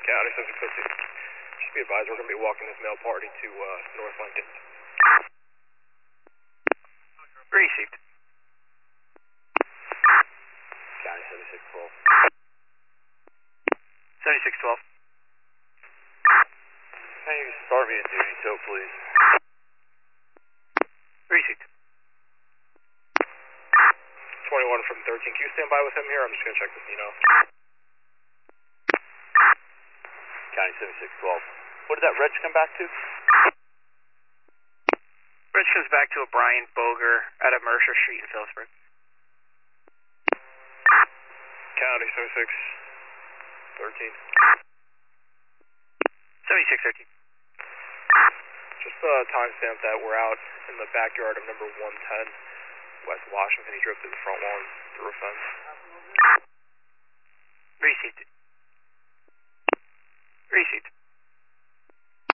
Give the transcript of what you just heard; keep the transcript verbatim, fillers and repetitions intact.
County, seven six fifty. Just be advised, we're going to be walking this male party to uh, North Lincoln. Received. County, seventy-six twelve. seventy-six twelve. Can you start me at duty, so please? Received. twenty-one from thirteen. Can you stand by with him here? I'm just going to check this, you know. County seventy-six twelve. What did that reg come back to? Reg comes back to a Brian Boger out of Mercer Street in Phillipsburg. County seventy-six thirteen. seventy-six thirteen. Just uh, timestamp that we're out in the backyard of number one ten, West Washington. He drove through the front lawn through a fence. Received.